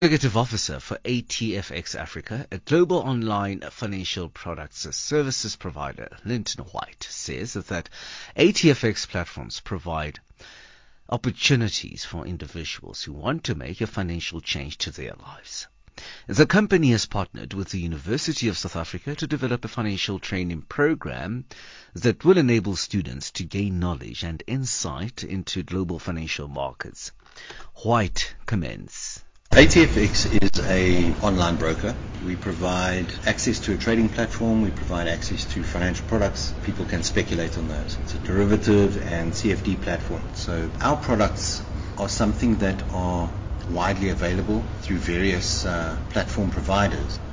Executive Officer for ATFX Africa, a global online financial products services provider, Linton White, says that ATFX platforms provide opportunities for individuals who want to make a financial change to their lives. The company has partnered with the University of South Africa to develop a financial training program that will enable students to gain knowledge and insight into global financial markets. White comments. ATFX is an online broker. We provide access to a trading platform. We provide access to financial products. People can speculate on those. It's a derivative and CFD platform. So our products are something that are widely available through various platform providers.